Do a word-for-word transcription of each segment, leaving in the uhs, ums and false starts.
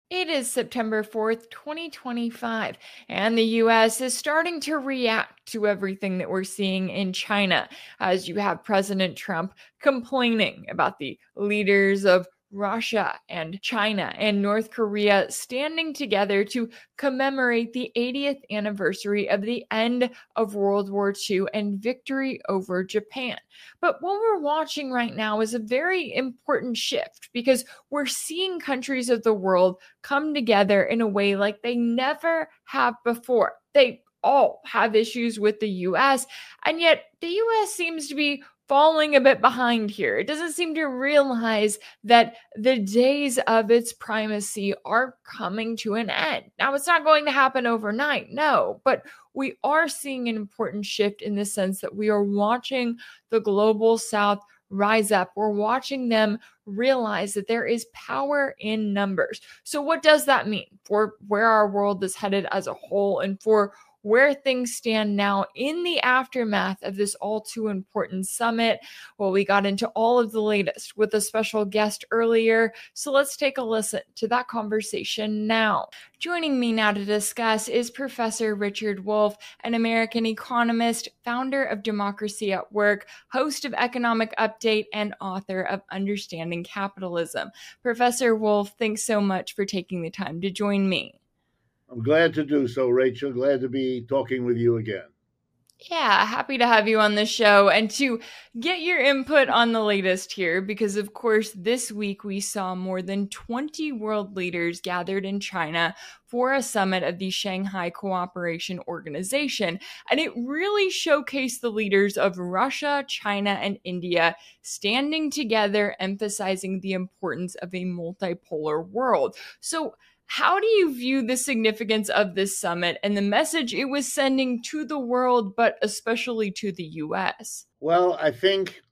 It is September fourth, twenty twenty-five, and the U S is starting to react to everything that we're seeing in China as you have President Trump complaining about the leaders of Russia and China and North Korea standing together to commemorate the eightieth anniversary of the end of World War two and victory over Japan. But what we're watching right now is a very important shift because we're seeing countries of the world come together in a way like they never have before. They all have issues with the U S, and yet the U S seems to be falling a bit behind here. It doesn't seem to realize that the days of its primacy are coming to an end. Now, it's not going to happen overnight, no, but we are seeing an important shift in the sense that we are watching the global South rise up. We're watching them realize that there is power in numbers. So, what does that mean for where our world is headed as a whole and for where things stand now in the aftermath of this all too important summit? Well, we got into all of the latest with a special guest earlier. So, let's take a listen to that conversation now. Joining me now to discuss is Professor Richard Wolff, an American economist, founder of Democracy at Work, host of Economic Update, and author of Understanding Capitalism. Professor Wolff, thanks so much for taking the time to join me. I'm glad to do so, Rachel. Glad to be talking with you again. Yeah, happy to have you on the show and to get your input on the latest here because, of course, this week we saw more than twenty world leaders gathered in China for a summit of the Shanghai Cooperation Organization. And it really showcased the leaders of Russia, China, and India standing together, emphasizing the importance of a multipolar world. So, how do you view the significance of this summit and the message it was sending to the world, but especially to the U S? Well, I think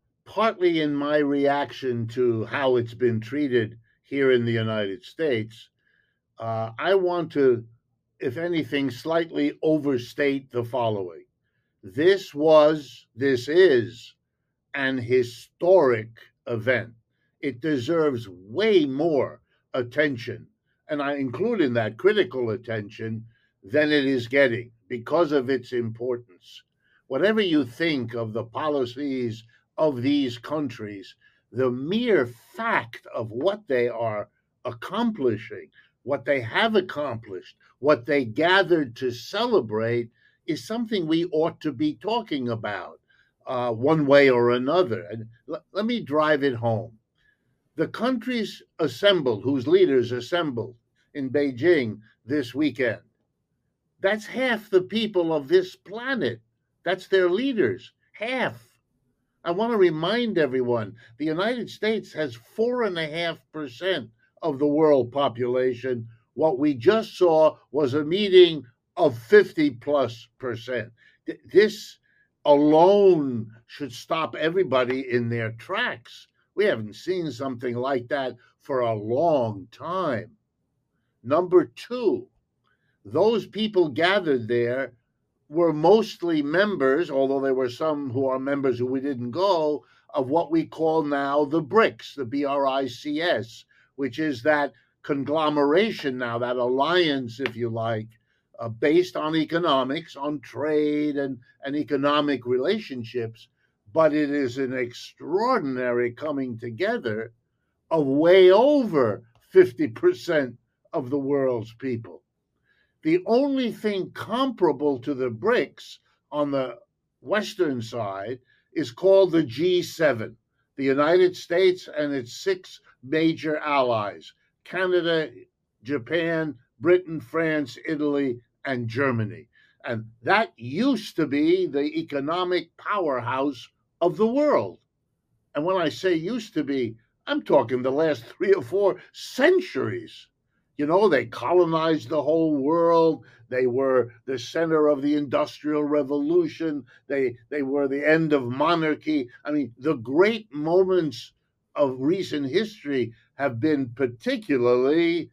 partly in my reaction to how it's been treated here in the United States, uh, I want to, if anything, slightly overstate the following. This was, this is an historic event. It deserves way more attention, and I include in that critical attention, than it is getting because of its importance. Whatever you think of the policies of these countries, the mere fact of what they are accomplishing, what they have accomplished, what they gathered to celebrate is something we ought to be talking about uh, one way or another. And l- let me drive it home. The countries assembled, whose leaders assembled in Beijing this weekend, that's half the people of this planet. That's their leaders, half. I want to remind everyone the United States has four and a half percent of the world population. What we just saw was a meeting of fifty plus percent. This alone should stop everybody in their tracks. We haven't seen something like that for a long time. Number two, those people gathered there were mostly members, although there were some who are members who we didn't go, of what we call now the BRICS, the B R I C S, which is that conglomeration now, that alliance, if you like, uh, based on economics, on trade and, and economic relationships. But it is an extraordinary coming together of way over fifty percent of the world's people. The only thing comparable to the BRICS on the Western side is called the G seven, the United States and its six major allies, Canada, Japan, Britain, France, Italy, and Germany. And that used to be the economic powerhouse of the world. And when I say used to be, I'm talking the last three or four centuries. You know, they colonized the whole world. They were the center of the Industrial Revolution. They, they were the end of monarchy. I mean, the great moments of recent history have been particularly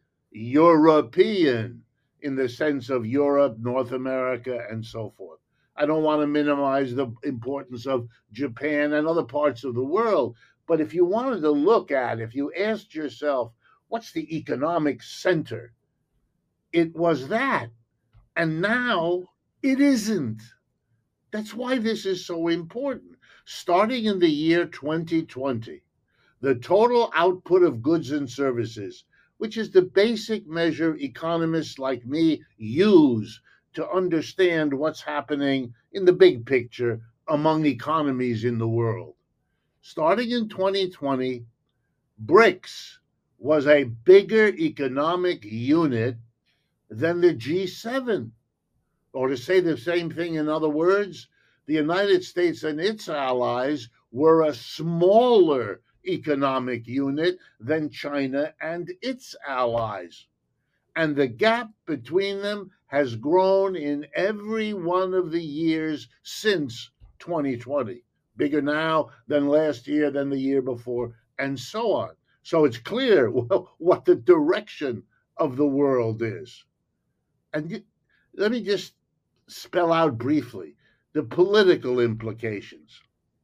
European in the sense of Europe, North America, and so forth. I don't want to minimize the importance of Japan and other parts of the world. But if you wanted to look at, if you asked yourself, what's the economic center? It was that. And now it isn't. That's why this is so important. Starting in the year twenty twenty, the total output of goods and services, which is the basic measure economists like me use to understand what's happening in the big picture among economies in the world. Starting in twenty twenty, BRICS was a bigger economic unit than the G seven. Or to say the same thing in other words, the United States and its allies were a smaller economic unit than China and its allies. And the gap between them has grown in every one of the years since twenty twenty. Bigger now than last year, than the year before, and so on. So it's clear what the direction of the world is. And let me just spell out briefly the political implications.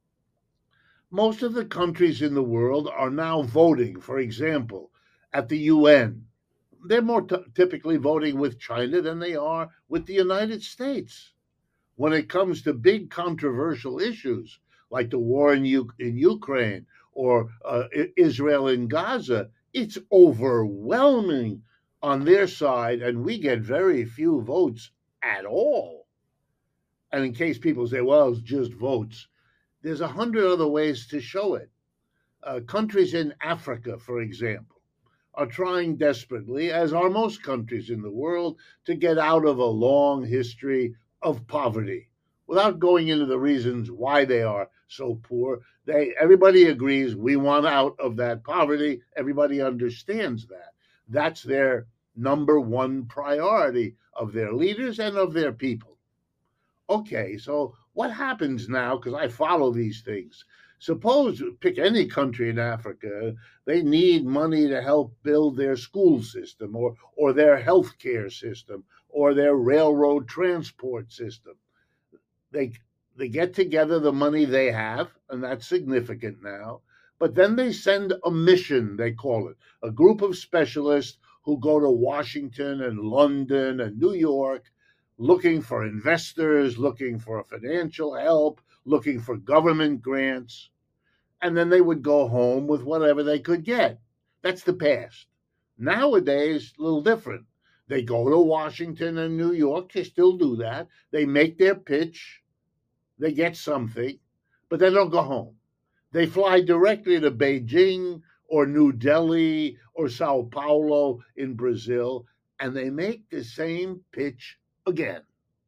Most of the countries in the world are now voting, for example, at the U N. They're more t- typically voting with China than they are with the United States. When it comes to big controversial issues like the war in, U- in Ukraine or uh, Israel in Gaza, it's overwhelming on their side, and we get very few votes at all. And in case people say, well, it's just votes, there's a hundred other ways to show it. Uh, countries in Africa, for example, are trying desperately, as are most countries in the world, to get out of a long history of poverty. Without going into the reasons why they are so poor, they everybody agrees we want out of that poverty. Everybody understands that. That's their number one priority of their leaders and of their people. Okay, so what happens now? Because I follow these things. Suppose, pick any country in Africa, they need money to help build their school system or, or their healthcare system or their railroad transport system. They, they get together the money they have, and that's significant now, but then they send a mission, they call it, a group of specialists who go to Washington and London and New York looking for investors, looking for financial help, looking for government grants, and then they would go home with whatever they could get. That's the past. Nowadays, a little different. They go to Washington and New York, they still do that. They make their pitch, they get something, but they don't go home. They fly directly to Beijing or New Delhi or Sao Paulo in Brazil, and they make the same pitch again.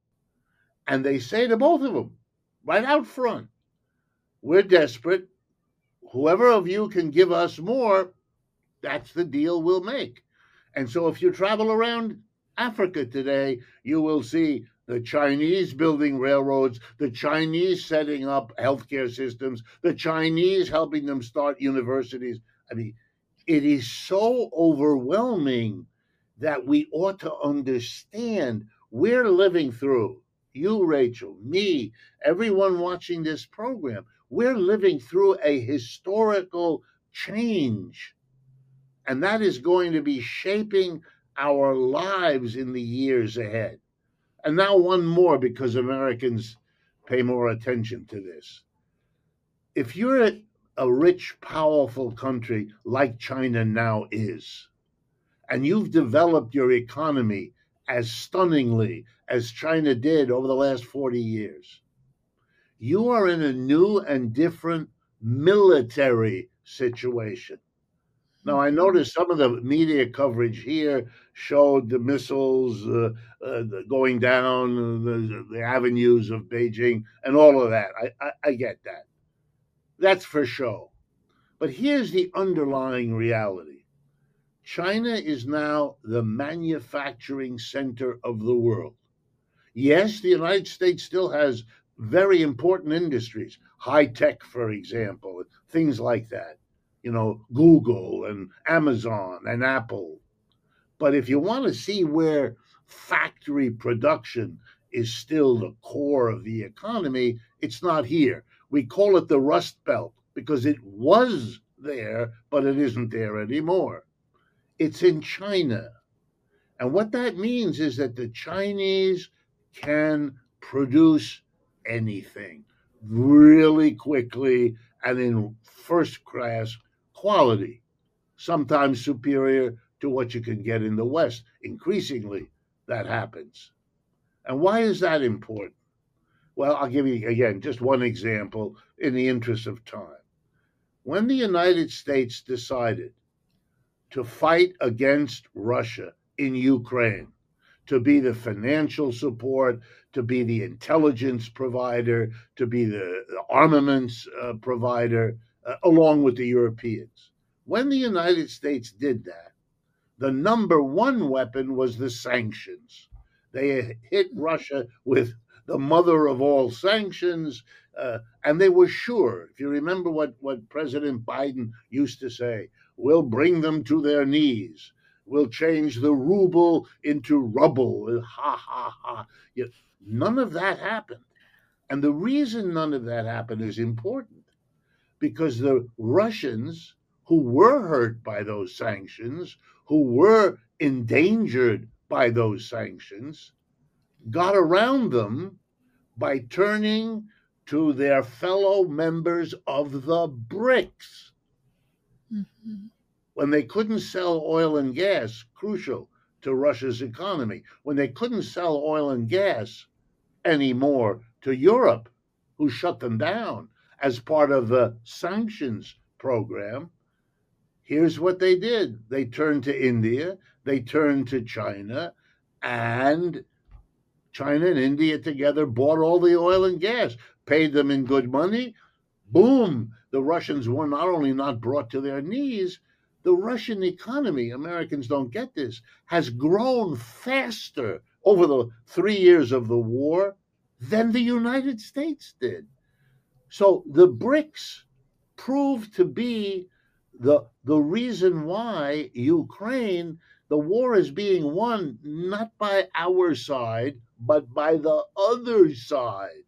And they say to both of them, right out front, we're desperate. Whoever of you can give us more, that's the deal we'll make. And so if you travel around Africa today, you will see the Chinese building railroads, the Chinese setting up healthcare systems, the Chinese helping them start universities. I mean, it is so overwhelming that we ought to understand we're living through, you, Rachel, me, everyone watching this program, we're living through a historical change. And that is going to be shaping our lives in the years ahead. And now one more, because Americans pay more attention to this. If you're a, a rich, powerful country like China now is, and you've developed your economy as stunningly as China did over the last forty years, you are in a new and different military situation. Now, I noticed some of the media coverage here showed the missiles uh, uh, going down uh, the, the avenues of Beijing and all of that. I, I, I get that. That's for show. But here's the underlying reality. China is now the manufacturing center of the world. Yes, the United States still has very important industries, high tech, for example, things like that. You know, Google and Amazon and Apple. But if you want to see where factory production is still the core of the economy, it's not here. We call it the Rust Belt because it was there, but it isn't there anymore. It's in China. And what that means is that the Chinese can produce anything really quickly and in first class quality, sometimes superior to what you can get in the West. Increasingly, that happens. And why is that important? Well, I'll give you, again, just one example in the interest of time. When the United States decided to fight against Russia in Ukraine, to be the financial support, to be the intelligence provider, to be the armaments uh, provider, uh, along with the Europeans. When the United States did that, the number one weapon was the sanctions. They hit Russia with the mother of all sanctions, uh, and they were sure. If you remember what, what President Biden used to say, we'll bring them to their knees. We'll change the ruble into rubble. Ha, ha, ha. You know, none of that happened. And the reason none of that happened is important, because the Russians who were hurt by those sanctions, who were endangered by those sanctions, got around them by turning to their fellow members of the BRICS. Mm-hmm. When they couldn't sell oil and gas, crucial to Russia's economy, when they couldn't sell oil and gas anymore to Europe, who shut them down as part of the sanctions program, here's what they did. They turned to India, they turned to China, and China and India together bought all the oil and gas, paid them in good money. Boom! The Russians were not only not brought to their knees, the Russian economy, Americans don't get this, has grown faster over the three years of the war than the United States did. So the BRICS proved to be the, the reason why Ukraine, the war is being won not by our side, but by the other side.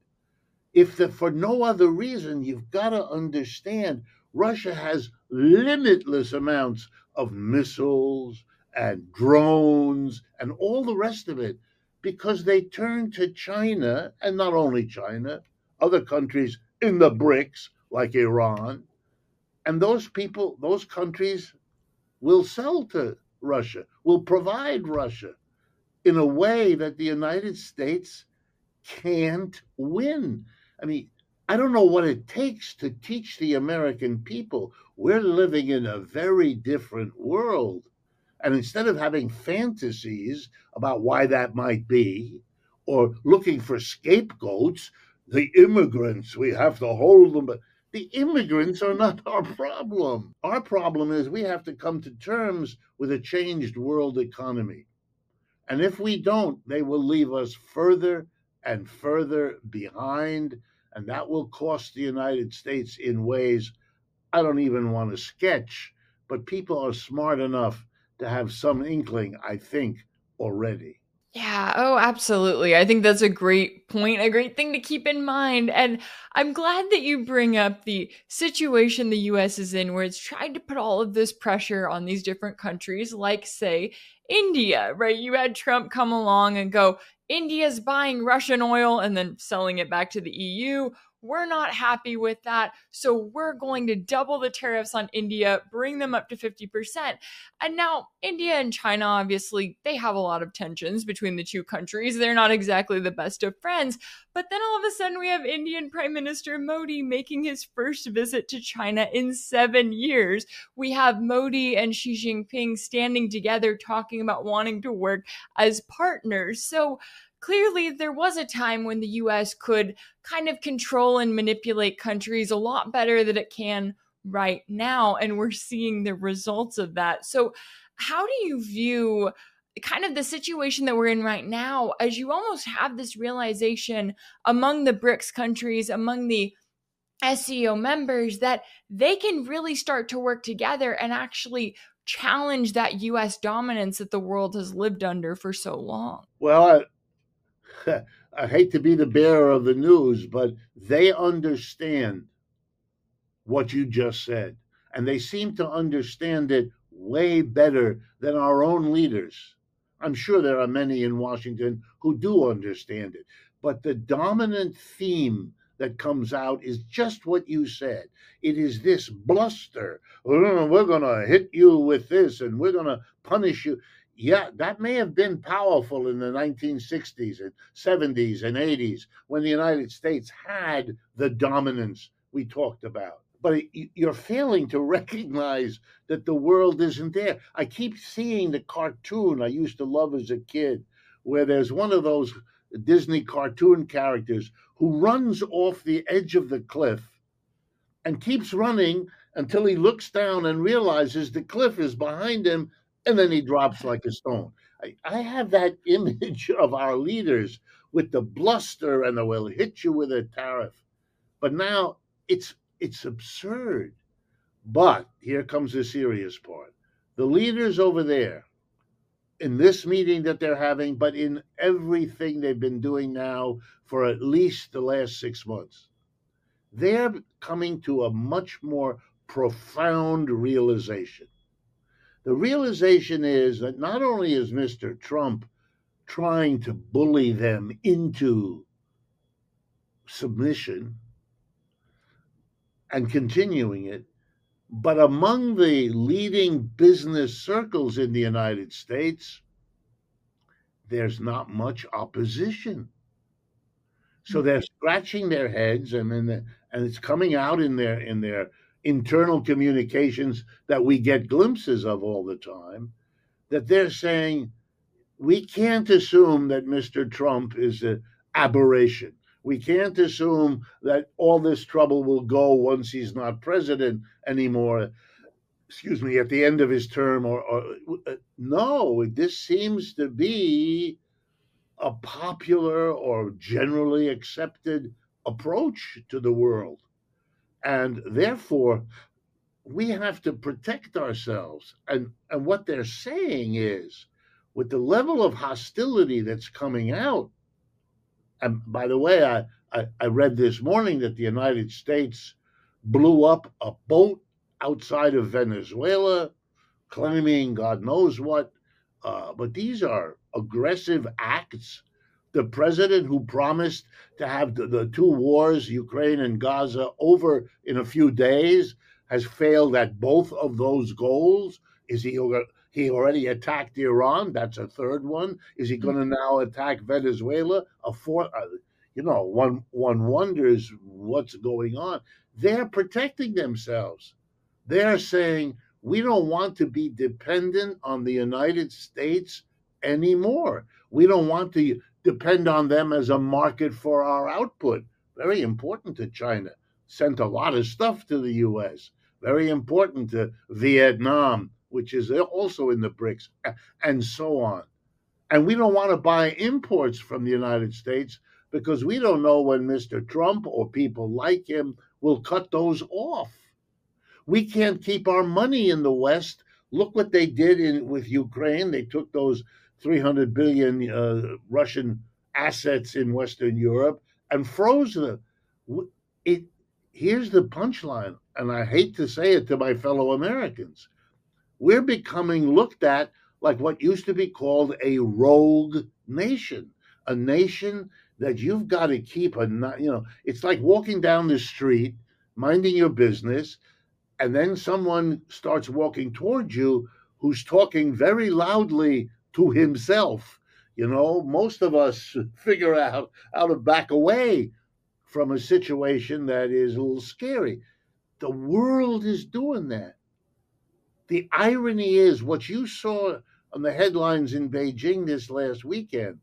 If the, for no other reason, you've got to understand Russia has limitless amounts of missiles and drones and all the rest of it, because they turn to China, and not only China, other countries in the BRICS, like Iran, and those people, those countries will sell to Russia, will provide Russia in a way that the United States can't win. I mean, I don't know what it takes to teach the American people we're living in a very different world. And instead of having fantasies about why that might be, or looking for scapegoats, the immigrants, we have to hold them. But the immigrants are not our problem. Our problem is we have to come to terms with a changed world economy. And if we don't, they will leave us further and further behind. And that will cost the United States in ways I don't even want to sketch. But people are smart enough to have some inkling, I think, already. Yeah, oh, absolutely. I think that's a great point, a great thing to keep in mind. And I'm glad that you bring up the situation the U S is in, where it's tried to put all of this pressure on these different countries, like, say, India, right? You had Trump come along and go, India's buying Russian oil and then selling it back to the E U. We're not happy with that, so we're going to double the tariffs on India, bring them up to fifty percent. And now India and China, obviously, they have a lot of tensions between the two countries. They're not exactly the best of friends. But then all of a sudden we have Indian Prime Minister Modi making his first visit to China in seven years. We have Modi and Xi Jinping standing together talking about wanting to work as partners. So clearly, there was a time when the U S could kind of control and manipulate countries a lot better than it can right now, and we're seeing the results of that. So how do you view kind of the situation that we're in right now, as you almost have this realization among the BRICS countries, among the S C O members, that they can really start to work together and actually challenge that U S dominance that the world has lived under for so long? Well, I- I hate to be the bearer of the news, but they understand what you just said. And they seem to understand it way better than our own leaders. I'm sure there are many in Washington who do understand it, but the dominant theme that comes out is just what you said. It is this bluster. We're going to hit you with this and we're going to punish you. Yeah, that may have been powerful in the nineteen sixties and seventies and eighties when the United States had the dominance we talked about. But you're failing to recognize that the world isn't there. I keep seeing the cartoon I used to love as a kid, where there's one of those Disney cartoon characters who runs off the edge of the cliff and keeps running until he looks down and realizes the cliff is behind him, and then he drops like a stone. I, I have that image of our leaders with the bluster and the will hit you with a tariff. But now it's it's absurd. But here comes the serious part. The leaders over there, in this meeting that they're having, but in everything they've been doing now for at least the last six months, they're coming to a much more profound realization. The realization is that not only is Mister Trump trying to bully them into submission and continuing it, but among the leading business circles in the United States, there's not much opposition. So they're scratching their heads, and then the, and it's coming out in their in their internal communications that we get glimpses of all the time, that they're saying, we can't assume that Mister Trump is an aberration. We can't assume that all this trouble will go once he's not president anymore, excuse me, at the end of his term. Or, or no, this seems to be a popular or generally accepted approach to the world. And therefore, we have to protect ourselves. And, and what they're saying is, with the level of hostility that's coming out, and by the way, I, I, I read this morning that the United States blew up a boat outside of Venezuela, claiming God knows what. Uh, but these are aggressive acts. The president who promised to have the, the two wars, Ukraine and Gaza, over in a few days has failed at both of those goals. Is he he already attacked Iran? That's a third one. Is he going to now attack Venezuela? A fourth? Uh, you know, one one wonders what's going on. They're protecting themselves. They're saying, we don't want to be dependent on the United States anymore. We don't want to depend on them as a market for our output. Very important to China. Sent a lot of stuff to the U S. Very important to Vietnam, which is also in the BRICS, and so on. And we don't want to buy imports from the United States because we don't know when Mister Trump or people like him will cut those off. We can't keep our money in the West. Look what they did in with Ukraine. They took those three hundred billion uh, Russian assets in Western Europe and froze them. It, here's the punchline, and I hate to say it to my fellow Americans. We're becoming looked at like what used to be called a rogue nation, a nation that you've got to keep a, you know, it's like walking down the street, minding your business, and then someone starts walking towards you who's talking very loudly to himself. You know, most of us figure out how to back away from a situation that is a little scary. The world is doing that. The irony is what you saw on the headlines in Beijing this last weekend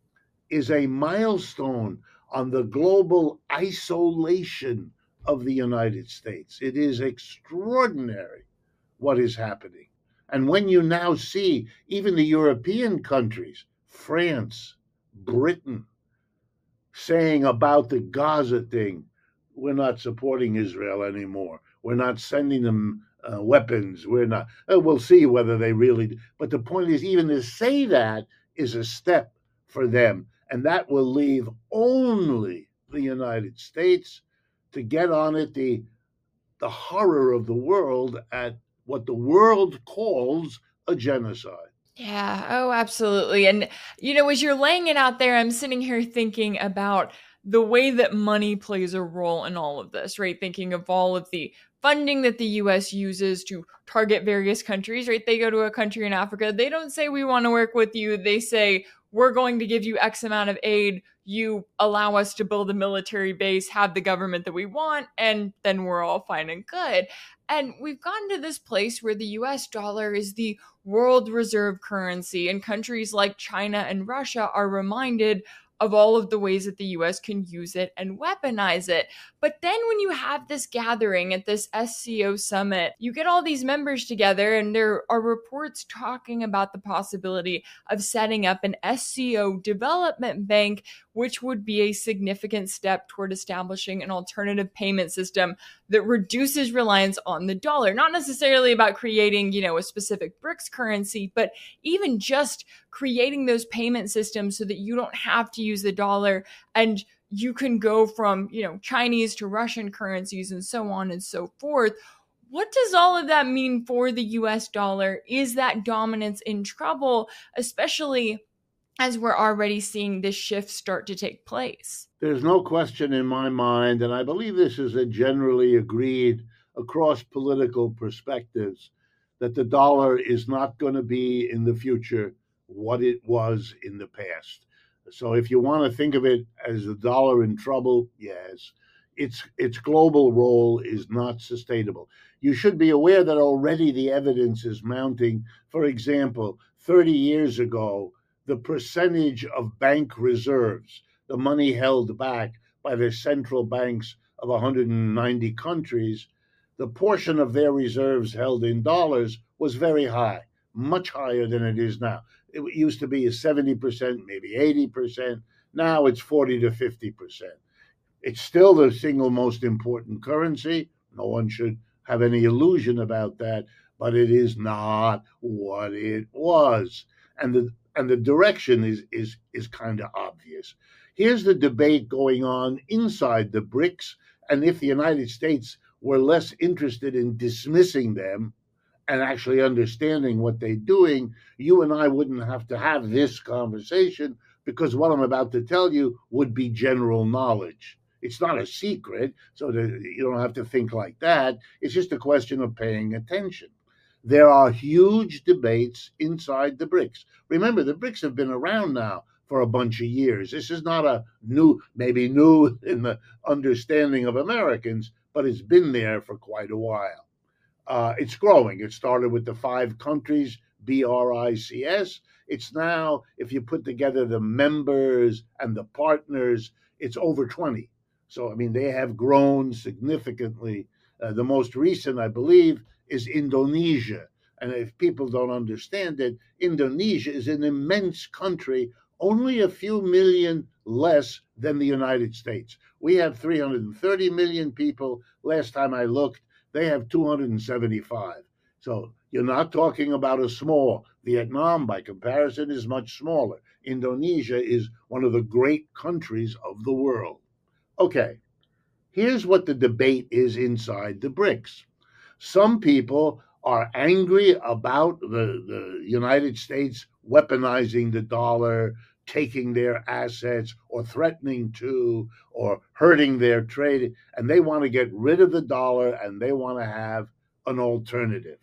is a milestone on the global isolation of the United States. It is extraordinary what is happening. And when you now see even the European countries, France, Britain, saying about the Gaza thing, we're not supporting Israel anymore. We're not sending them uh, weapons. We're not. Uh, we'll see whether they really do. But the point is, even to say that is a step for them. And that will leave only the United States to get on it, the, the horror of the world at what the world calls a genocide. Yeah. Oh, absolutely. And, you know, as you're laying it out there, I'm sitting here thinking about the way that money plays a role in all of this, right? Thinking of all of the funding that the U S uses to target various countries, right? They go to a country in Africa. They don't say, we want to work with you. They say, we're going to give you X amount of aid. You allow us to build a military base, have the government that we want, and then we're all fine and good. And we've gotten to this place where the U S dollar is the world reserve currency, and countries like China and Russia are reminded of all of the ways that the U S can use it and weaponize it. But then when you have this gathering at this S C O summit, you get all these members together, and there are reports talking about the possibility of setting up an S C O development bank, which would be a significant step toward establishing an alternative payment system that reduces reliance on the dollar. Not necessarily about creating, you know, a specific BRICS currency, but even just creating those payment systems so that you don't have to use the dollar, and you can go from, you know, Chinese to Russian currencies and so on and so forth. What does all of that mean for the U S dollar? Is that dominance in trouble, especially as we're already seeing this shift start to take place? There's no question in my mind, and I believe this is a generally agreed across political perspectives, that the dollar is not going to be in the future what it was in the past. So if you want to think of it as the dollar in trouble, yes, its its global role is not sustainable. You should be aware that already the evidence is mounting. For example, thirty years ago, the percentage of bank reserves, the money held back by the central banks of one hundred ninety countries, the portion of their reserves held in dollars was very high, much higher than it is now. It used to be a seventy percent, maybe eighty percent. Now it's forty to fifty percent. It's still the single most important currency. No one should have any illusion about that, but it is not what it was. And the and the direction is is is kind of obvious. Here's the debate going on inside the BRICS, and if the United States were less interested in dismissing them and actually understanding what they're doing, you and I wouldn't have to have this conversation, because what I'm about to tell you would be general knowledge. It's not a secret, so that you don't have to think like that. It's just a question of paying attention. There are huge debates inside the BRICS. Remember, the BRICS have been around now for a bunch of years. This is not a new, maybe new in the understanding of Americans, but it's been there for quite a while. Uh, it's growing. It started with the five countries, B R I C S. It's now, if you put together the members and the partners, it's over twenty. So, I mean, they have grown significantly. Uh, the most recent, I believe, is Indonesia. And if people don't understand it, Indonesia is an immense country, only a few million less than the United States. We have three hundred thirty million people. Last time I looked, they have two hundred seventy-five. So you're not talking about a small. Vietnam, by comparison, is much smaller. Indonesia is one of the great countries of the world. Okay, here's what the debate is inside the BRICS. Some people are angry about the, the United States weaponizing the dollar, taking their assets, or threatening to, or hurting their trade, and they want to get rid of the dollar, and they want to have an alternative.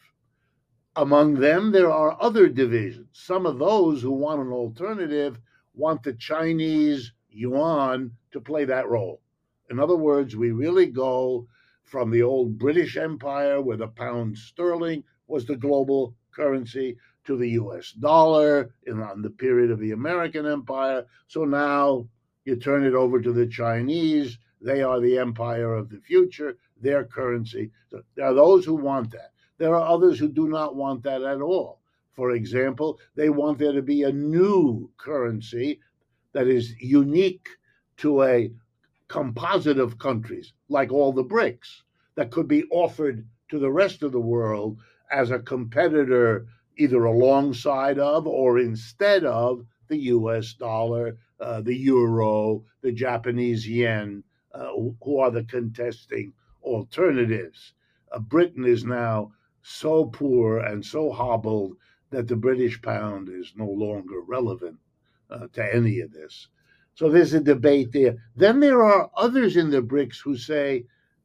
Among them, there are other divisions. Some of those who want an alternative want the Chinese yuan to play that role. In other words, we really go from the old British Empire, where the pound sterling was the global currency, to the U S dollar in on the period of the American Empire. So now you turn it over to the Chinese. They are the empire of the future, their currency. So there are those who want that. There are others who do not want that at all. For example, they want there to be a new currency that is unique to a composite of countries, like all the BRICS, that could be offered to the rest of the world as a competitor, either alongside of or instead of the U S dollar, uh, the euro, the Japanese yen, uh, who are the contesting alternatives. Uh, Britain is now so poor and so hobbled that the British pound is no longer relevant uh, to any of this. So there's a debate there. Then there are others in the BRICS who say,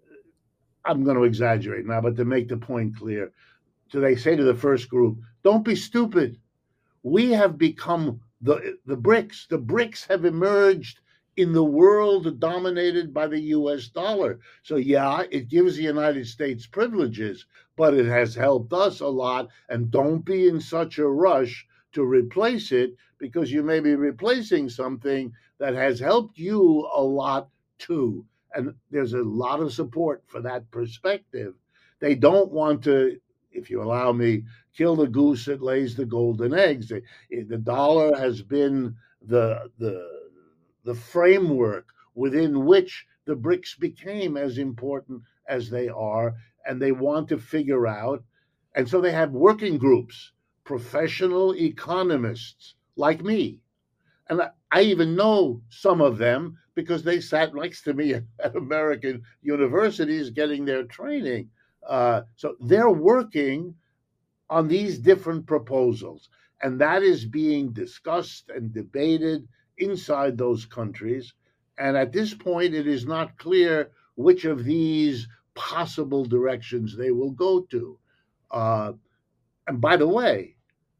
I'm going to exaggerate now, but to make the point clear, so they say to the first group, don't be stupid. We have become the, the BRICS. The BRICS have emerged in the world dominated by the U S dollar. So yeah, it gives the United States privileges, but it has helped us a lot. And don't be in such a rush to replace it, because you may be replacing something that has helped you a lot too. And there's a lot of support for that perspective. They don't want to, if you allow me, kill the goose that lays the golden eggs. The, the dollar has been the the the framework within which the BRICS became as important as they are, and they want to figure out. And so they have working groups, professional economists like me. And I, I even know some of them because they sat next to me at, at American universities getting their training. Uh, so they're working on these different proposals, and that is being discussed and debated inside those countries. And at this point, it is not clear which of these possible directions they will go to. Uh, and by the way,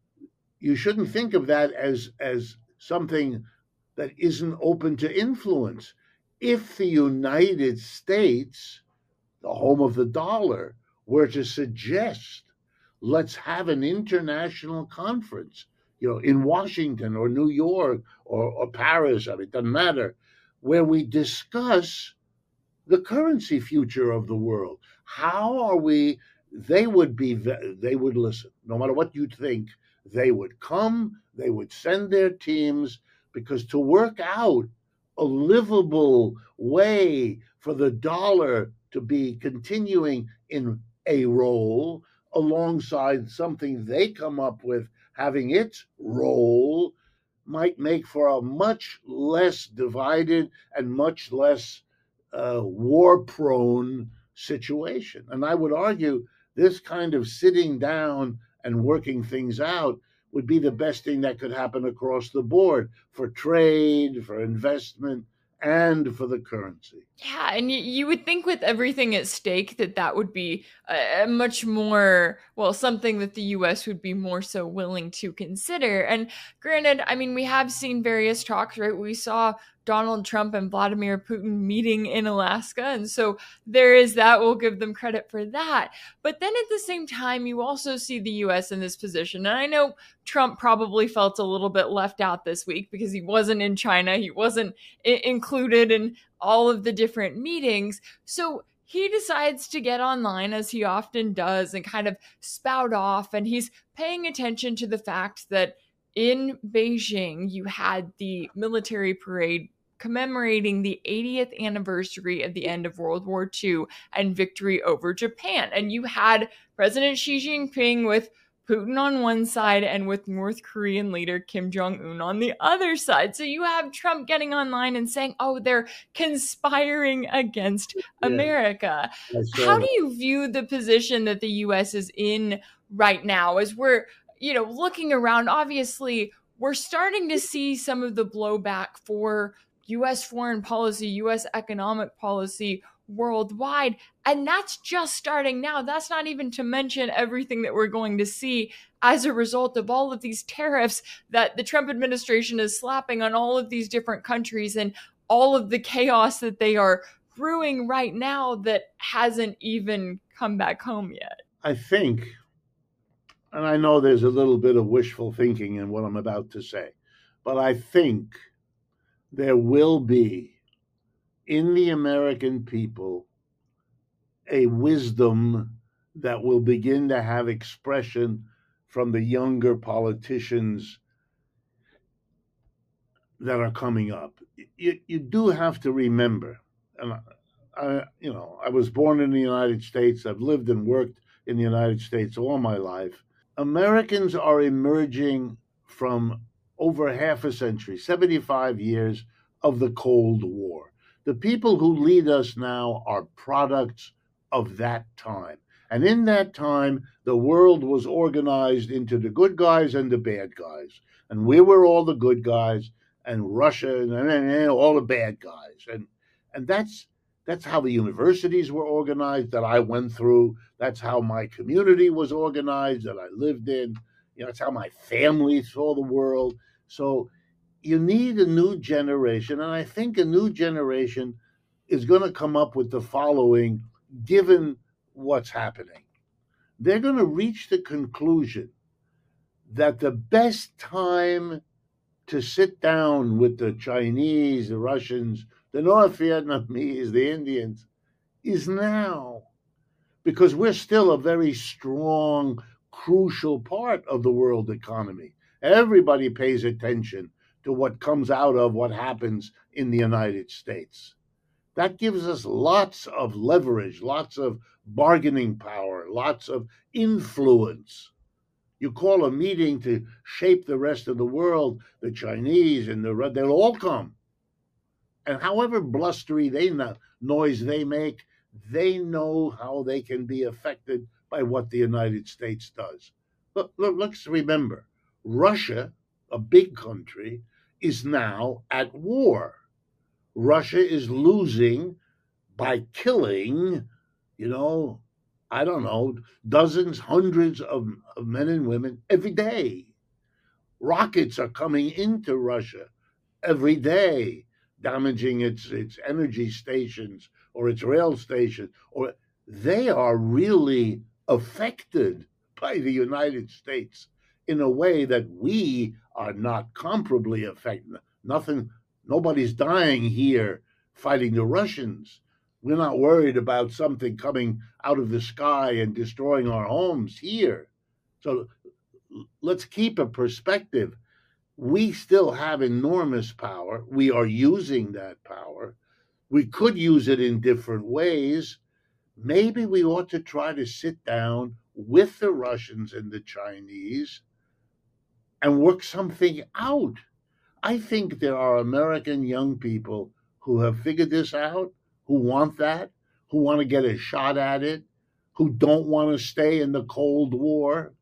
you shouldn't think of that as, as something that isn't open to influence. If the United States, the home of the dollar, were to suggest, let's have an international conference, you know, in Washington or New York or, or Paris, I mean, it doesn't matter, where we discuss the currency future of the world. How are we, they would be, they would listen. No matter what you think, they would come, they would send their teams, because to work out a livable way for the dollar to be continuing in a role alongside something they come up with having its role might make for a much less divided and much less uh, war-prone situation. And I would argue this kind of sitting down and working things out would be the best thing that could happen across the board for trade, for investment, and for the currency. Yeah, and you, you would think with everything at stake that that would be a, a much more, well, something that the U S would be more so willing to consider. And granted, I mean, we have seen various talks, right? We saw Donald Trump and Vladimir Putin meeting in Alaska. And so there is that. We'll give them credit for that. But then at the same time, you also see the U S in this position. And I know Trump probably felt a little bit left out this week because he wasn't in China. He wasn't I- included in all of the different meetings. So he decides to get online, as he often does, and kind of spout off. And he's paying attention to the fact that in Beijing, you had the military parade commemorating the eightieth anniversary of the end of World War Two and victory over Japan. And you had President Xi Jinping with Putin on one side and with North Korean leader Kim Jong-un on the other side. So you have Trump getting online and saying, oh, they're conspiring against yeah. America. How do you view the position that the U S is in right now as we're, you know, looking around? Obviously, we're starting to see some of the blowback for U S foreign policy, U S economic policy worldwide. And that's just starting now. That's not even to mention everything that we're going to see as a result of all of these tariffs that the Trump administration is slapping on all of these different countries and all of the chaos that they are brewing right now that hasn't even come back home yet. I think, and I know there's a little bit of wishful thinking in what I'm about to say, but I think there will be in the American people a wisdom that will begin to have expression from the younger politicians that are coming up. You, you do have to remember, and I, you know, I was born in the United States. I've lived and worked in the United States all my life. Americans are emerging from over half a century, seventy-five years of the Cold War. The people who lead us now are products of that time. And in that time, the world was organized into the good guys and the bad guys. And we were all the good guys, and Russia and, and, and all the bad guys. And and that's that's how the universities were organized that I went through. That's how my community was organized that I lived in. You know, that's how my family saw the world. So you need a new generation, and I think a new generation is going to come up with the following, given what's happening. They're going to reach the conclusion that the best time to sit down with the Chinese, the Russians, the North Vietnamese, the Indians is now, because we're still a very strong, crucial part of the world economy. Everybody pays attention to what comes out of what happens in the United States. That gives us lots of leverage, lots of bargaining power, lots of influence. You call a meeting to shape the rest of the world, the Chinese and the they'll all come. And however blustery they know, noise they make, they know how they can be affected by what the United States does. Look, look, let's remember, Russia, a big country, is now at war. Russia is losing by killing, you know, I don't know, dozens, hundreds of, of men and women every day. Rockets are coming into Russia every day, damaging its its energy stations or its rail stations, or they are really affected by the United States in a way that we are not comparably affected. Nothing, nobody's dying here fighting the Russians. We're not worried about something coming out of the sky and destroying our homes here. So let's keep a perspective. We still have enormous power. We are using that power. We could use it in different ways. Maybe we ought to try to sit down with the Russians and the Chinese and work something out. I think there are American young people who have figured this out, who want that, who want to get a shot at it, who don't want to stay in the Cold War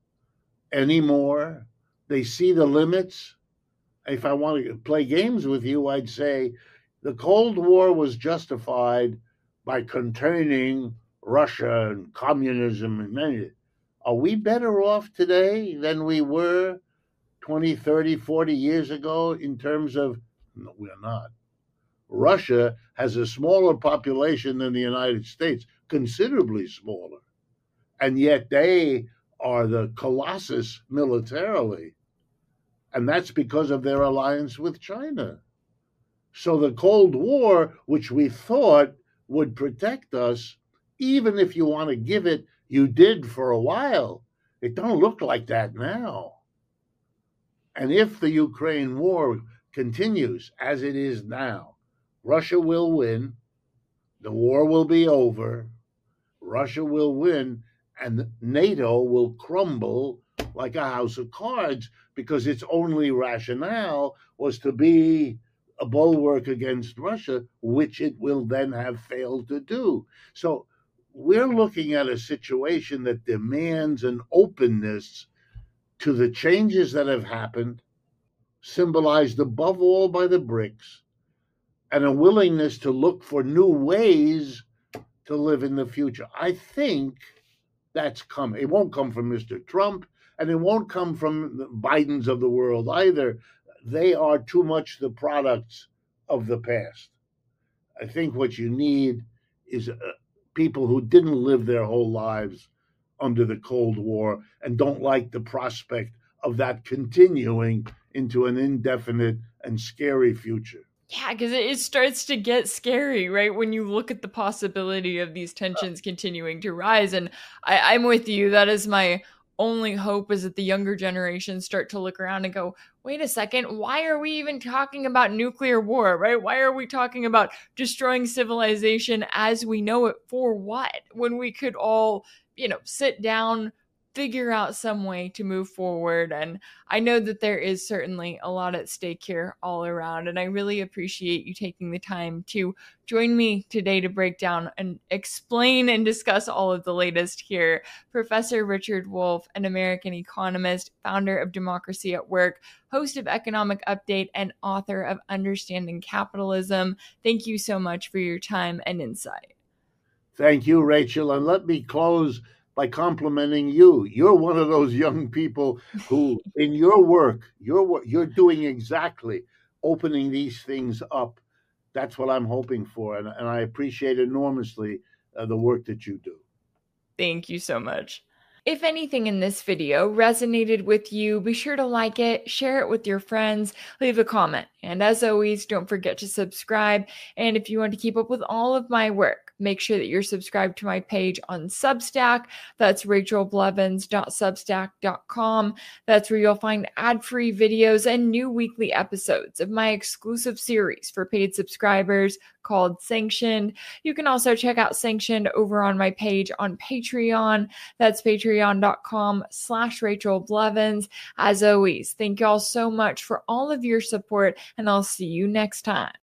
anymore. They see the limits. If I want to play games with you, I'd say the Cold War was justified by containing Russia and communism and many. Are we better off today than we were twenty, thirty, forty years ago in terms of, no, we're not. Russia has a smaller population than the United States, considerably smaller. And yet they are the colossus militarily. And that's because of their alliance with China. So the Cold War, which we thought would protect us, even if you want to give it, you did for a while. It don't look like that now. And if the Ukraine war continues as it is now, Russia will win, the war will be over, Russia will win, and NATO will crumble like a house of cards because its only rationale was to be a bulwark against Russia, which it will then have failed to do. So we're looking at a situation that demands an openness to the changes that have happened, symbolized above all by the BRICS, and a willingness to look for new ways to live in the future. I think that's coming. It won't come from Mister Trump, and it won't come from the Bidens of the world either. They are too much the products of the past. I think what you need is uh, people who didn't live their whole lives under the Cold War and don't like the prospect of that continuing into an indefinite and scary future. Yeah, because it starts to get scary, right? When you look at the possibility of these tensions continuing to rise. And I, I'm with you. That is my only hope, is that the younger generations start to look around and go, wait a second, why are we even talking about nuclear war, right? Why are we talking about destroying civilization as we know it for what? When we could all, you know, sit down, figure out some way to move forward. And I know that there is certainly a lot at stake here all around. And I really appreciate you taking the time to join me today to break down and explain and discuss all of the latest here. Professor Richard Wolff, an American economist, founder of Democracy at Work, host of Economic Update, and author of Understanding Capitalism. Thank you so much for your time and insight. Thank you, Rachel. And let me close by complimenting you. You're one of those young people who, in your work, you're, you're doing exactly opening these things up. That's what I'm hoping for. And, and I appreciate enormously uh, the work that you do. Thank you so much. If anything in this video resonated with you, be sure to like it, share it with your friends, leave a comment. And as always, don't forget to subscribe. And if you want to keep up with all of my work, make sure that you're subscribed to my page on Substack. That's rachel blevins dot substack dot com. That's where you'll find ad-free videos and new weekly episodes of my exclusive series for paid subscribers called Sanctioned. You can also check out Sanctioned over on my page on Patreon. That's patreon dot com slash Rachel Blevins. As always, thank you all so much for all of your support, and I'll see you next time.